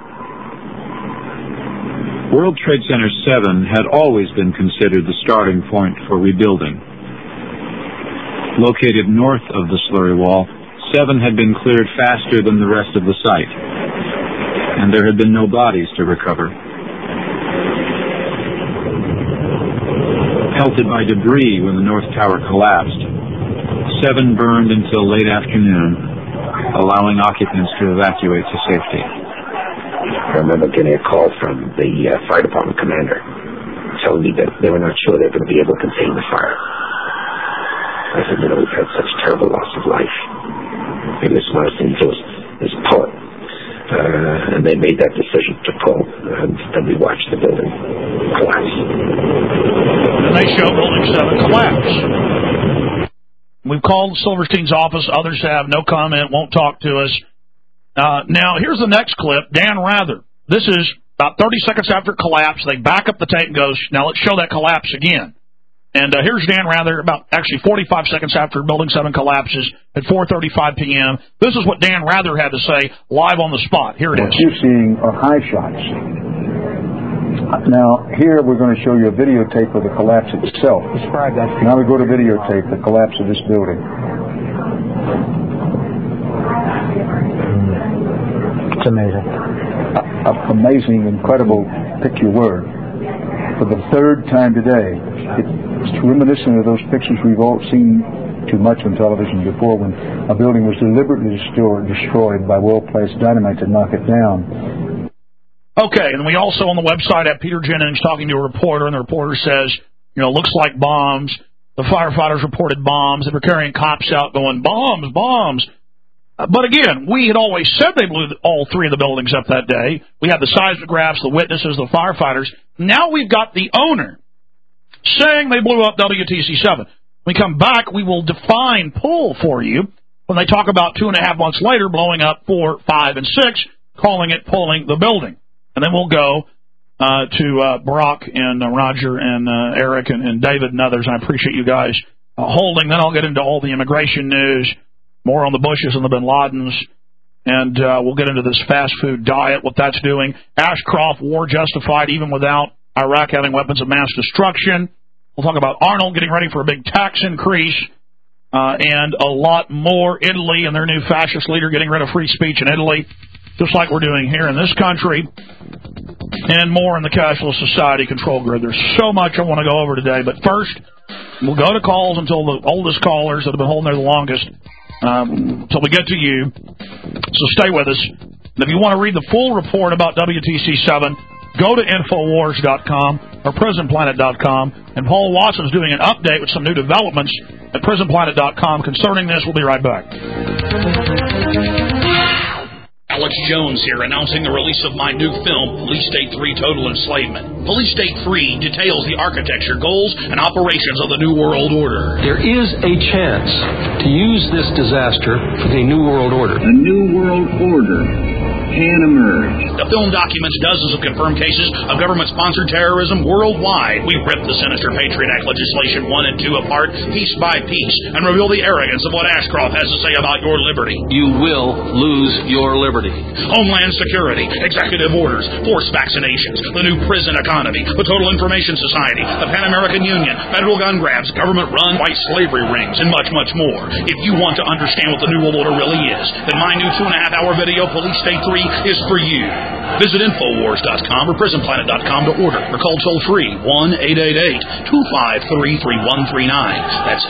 World Trade Center 7 had always been considered the starting point for rebuilding. Located north of the slurry wall, 7 had been cleared faster than the rest of the site, and there had been no bodies to recover. Pelted by debris when the North Tower collapsed, 7 burned until late afternoon, allowing occupants to evacuate to safety. I remember getting a call from the fire department commander telling me that they were not sure they were going to be able to contain the fire. I said, we've had such terrible loss of life. Maybe the smartest thing to do is pull it. And they made that decision to pull, and then we watched the building collapse. And they show Building 7 collapse. We've called Silverstein's office. Others have. No comment. Won't talk to us. Now, here's the next clip. Dan Rather. This is about 30 seconds after collapse. They back up the tape and goes, now let's show that collapse again. And here's Dan Rather, about actually 45 seconds after Building 7 collapses at 4:35 p.m. This is what Dan Rather had to say live on the spot. Here it is. What you're seeing are high shots. Now, here we're going to show you a videotape of the collapse itself. Describe that. Now we go to videotape, the collapse of this building. It's amazing. Amazing, incredible, pick your word. For the 3rd time today, it's reminiscent of those pictures we've all seen too much on television before, when a building was deliberately destroyed by well-placed dynamite to knock it down. Okay, and we also on the website have Peter Jennings talking to a reporter, and the reporter says, looks like bombs. The firefighters reported bombs. They were carrying cops out going, bombs, bombs. But again, we had always said they blew all three of the buildings up that day. We had the seismographs, the witnesses, the firefighters. Now we've got the owner saying they blew up WTC-7. When we come back, we will define pull for you when they talk about 2.5 months later blowing up 4, 5, and 6, calling it pulling the building. And then we'll go to Brock and Roger and Eric and David and others. I appreciate you guys holding. Then I'll get into all the immigration news, more on the Bushes and the Bin Ladens, and we'll get into this fast food diet, what that's doing. Ashcroft, war justified even without Iraq having weapons of mass destruction. We'll talk about Arnold getting ready for a big tax increase, and a lot more. Italy and their new fascist leader getting rid of free speech in Italy, just like we're doing here in this country, and more in the cashless society control grid. There's so much I want to go over today, but first, we'll go to calls until the oldest callers that have been holding there the longest, until we get to you. So stay with us. And if you want to read the full report about WTC-7, go to Infowars.com or PrisonPlanet.com. And Paul Watson's doing an update with some new developments at PrisonPlanet.com concerning this. We'll be right back. Alex Jones here, announcing the release of my new film, Police State 3 Total Enslavement. Police State 3 details the architecture, goals, and operations of the New World Order. There is a chance to use this disaster for the New World Order. A New World Order can emerge. The film documents dozens of confirmed cases of government-sponsored terrorism worldwide. We ripped the sinister Patriot Act legislation 1 and 2 apart, piece by piece, and reveal the arrogance of what Ashcroft has to say about your liberty. You will lose your liberty. Homeland Security, executive orders, forced vaccinations, the new prison economy, the Total Information Society, the Pan American Union, federal gun grabs, government-run white slavery rings, and much, much more. If you want to understand what the New World Order really is, then my new 2.5-hour video, Police State 3, is for you. Visit Infowars.com or PrisonPlanet.com to order, or call toll-free 1-888-253-3139. That's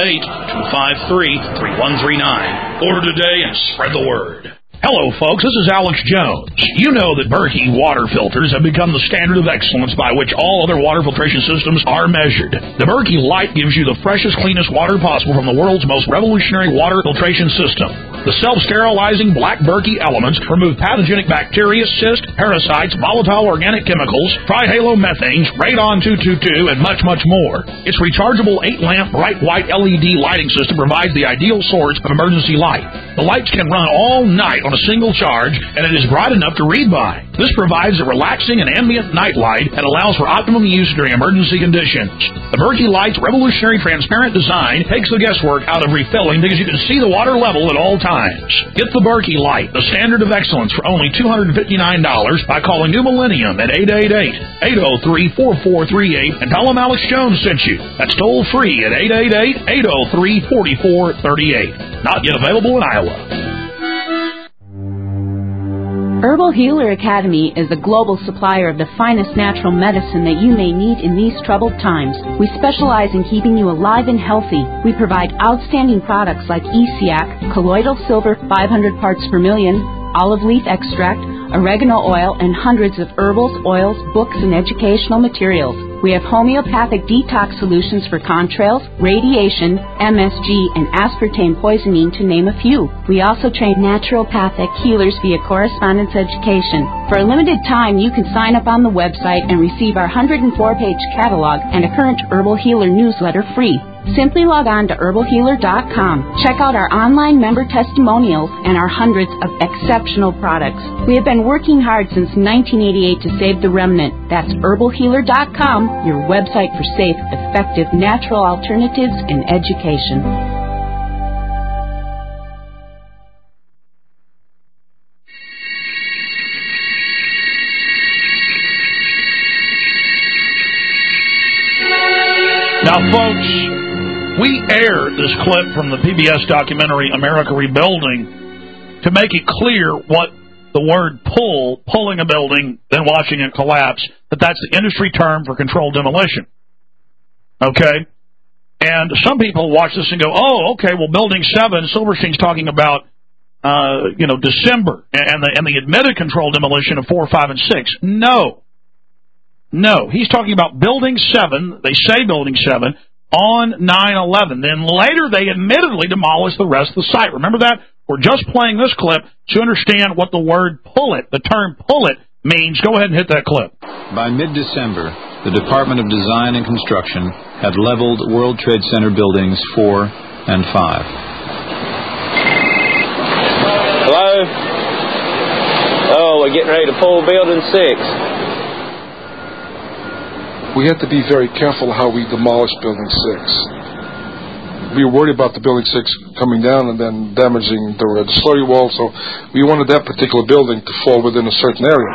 888-253-3139. Order today and spread the word. Hello, folks. This is Alex Jones. You know that Berkey water filters have become the standard of excellence by which all other water filtration systems are measured. The Berkey Light gives you the freshest, cleanest water possible from the world's most revolutionary water filtration system. The self-sterilizing black Berkey elements remove pathogenic bacteria, cysts, parasites, volatile organic chemicals, trihalomethane, radon-222, and much, much more. Its rechargeable 8-lamp bright white LED lighting system provides the ideal source of emergency light. The lights can run all night on a single charge, and it is bright enough to read by. This provides a relaxing and ambient night light and allows for optimum use during emergency conditions. The Berkey Light's revolutionary transparent design takes the guesswork out of refilling because you can see the water level at all times. Get the Berkey Light, the standard of excellence, for only $259 by calling New Millennium at 888-803-4438 and tell them Alex Jones sent you. That's toll free at 888-803-4438. Not yet available in Iowa. Herbal Healer Academy is a global supplier of the finest natural medicine that you may need in these troubled times. We specialize in keeping you alive and healthy. We provide outstanding products like ESIAC, colloidal silver 500 parts per million, olive leaf extract, oregano oil, and hundreds of herbals, oils, books, and educational materials. We have homeopathic detox solutions for contrails, radiation, MSG, and aspartame poisoning, to name a few. We also train naturopathic healers via correspondence education. For a limited time, you can sign up on the website and receive our 104-page catalog and a current Herbal Healer newsletter free. Simply log on to herbalhealer.com. Check out our online member testimonials and our hundreds of exceptional products. We have been working hard since 1988 to save the remnant. That's herbalhealer.com, your website for safe, effective, natural alternatives in education. Now, folks, we aired this clip from the PBS documentary America Rebuilding to make it clear what the word pulling a building, then watching it collapse, that's the industry term for controlled demolition. Okay? And some people watch this and go, oh, okay, well, Building 7, Silverstein's talking about, December, and the admitted controlled demolition of 4, 5, and 6. No, he's talking about Building 7, they say Building 7, on 9/11. Then later they admittedly demolished the rest of the site. Remember that? We're just playing this clip to understand what the word pull-it, the term pull-it, means. Go ahead and hit that clip. By mid-December, the Department of Design and Construction had leveled World Trade Center buildings 4 and 5. Hello? Oh, we're getting ready to pull Building 6. We have to be very careful how we demolish Building 6. We were worried about the Building 6 coming down and then damaging the slurry wall, so we wanted that particular building to fall within a certain area.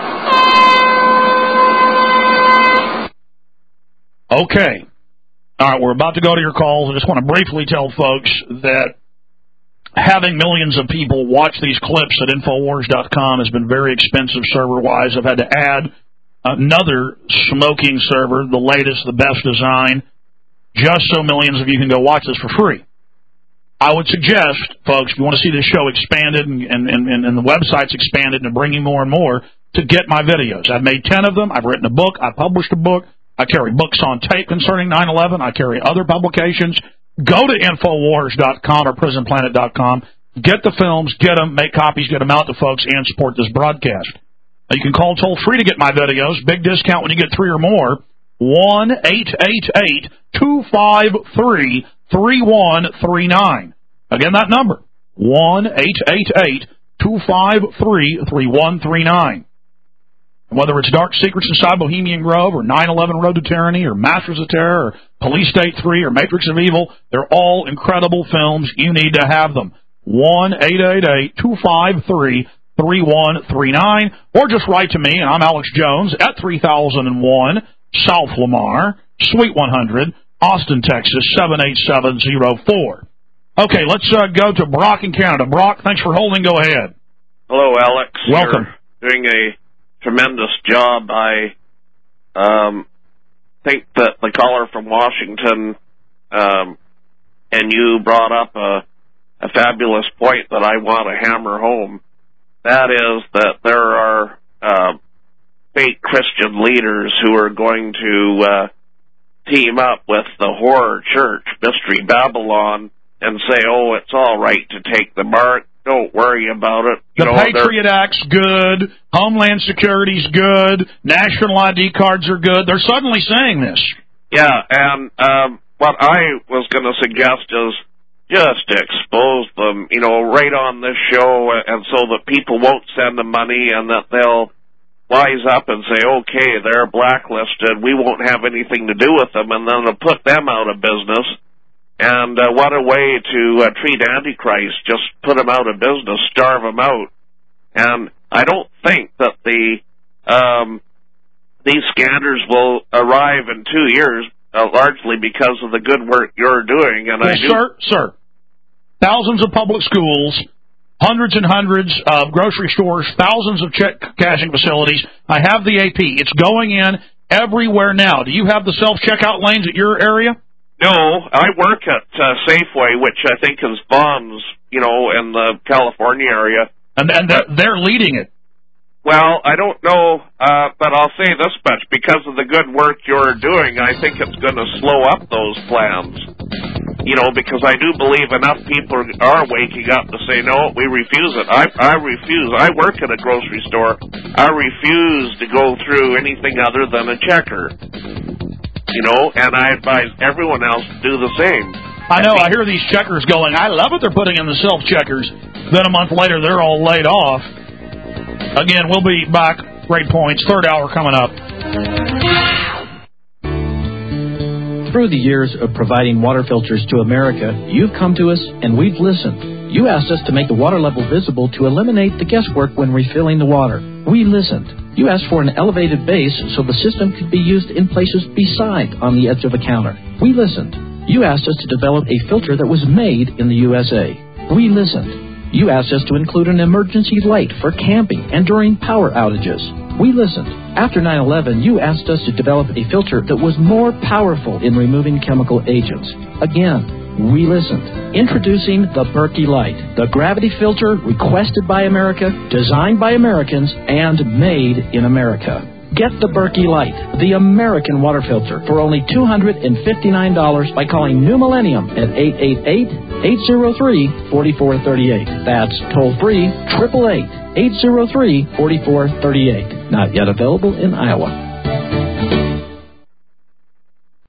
Okay. All right, we're about to go to your calls. I just want to briefly tell folks that having millions of people watch these clips at Infowars.com has been very expensive server-wise. I've had to add another smoking server, the latest, the best design, just so millions of you can go watch this for free. I would suggest, folks, if you want to see this show expanded and the website's expanded and bringing more and more, to get my videos. I've made 10 of them. I've written a book. I published a book. I carry books on tape concerning 9/11. I carry other publications. Go to Infowars.com or PrisonPlanet.com. Get the films, get them, make copies, get them out to folks, and support this broadcast. You can call toll-free to get my videos. Big discount when you get 3 or more. 1-888-253-3139. Again, that number, 1-888-253-3139. Whether it's Dark Secrets Inside Bohemian Grove or 9/11 Road to Tyranny or Masters of Terror or Police State 3 or Matrix of Evil, they're all incredible films. You need to have them. 1-888-253-3139, or just write to me, and I'm Alex Jones, at 3001 South Lamar, Suite 100, Austin, Texas, 78704. Okay, let's go to Brock in Canada. Brock, thanks for holding. Go ahead. Hello, Alex. Welcome. You're doing a tremendous job. I think that the caller from Washington and you brought up a fabulous point that I want to hammer home. That is that there are fake Christian leaders who are going to team up with the horror church, Mystery Babylon, and say, oh, it's all right to take the mark. Don't worry about it. The Patriot Act's good. Homeland Security's good. National ID cards are good. They're suddenly saying this. Yeah, and what I was going to suggest is just expose them, right on this show, and so that people won't send them money and that they'll wise up and say, okay, they're blacklisted. We won't have anything to do with them, and then they'll put them out of business. And what a way to treat Antichrist, just put him out of business, starve him out. And I don't think that these scanners will arrive in 2 years, largely because of the good work you're doing. And Sir, thousands of public schools, hundreds and hundreds of grocery stores, thousands of check cashing facilities. I have the AP. It's going in everywhere now. Do you have the self-checkout lanes at your area? No, I work at Safeway, which I think is Vons, in the California area. And they're leading it. Well, I don't know, but I'll say this much. Because of the good work you're doing, I think it's going to slow up those plans. Because I do believe enough people are waking up to say, no, we refuse it. I refuse. I work at a grocery store. I refuse to go through anything other than a checker. And I advise everyone else to do the same. I know, I hear these checkers going, I love what they're putting in the self-checkers. Then a month later, they're all laid off. Again, we'll be back. Great points. Third hour coming up. Through the years of providing water filters to America, you've come to us and we've listened. You asked us to make the water level visible to eliminate the guesswork when refilling the water. We listened. You asked for an elevated base so the system could be used in places beside on the edge of a counter. We listened. You asked us to develop a filter that was made in the USA. We listened. You asked us to include an emergency light for camping and during power outages. We listened. After 9/11, you asked us to develop a filter that was more powerful in removing chemical agents. Again, we listened. Introducing the Berkey Light, the gravity filter requested by America, designed by Americans, and made in America. Get the Berkey Light, the American water filter, for only $259 by calling New Millennium at 888-803-4438. That's toll-free, 888-803-4438. Not yet available in Iowa.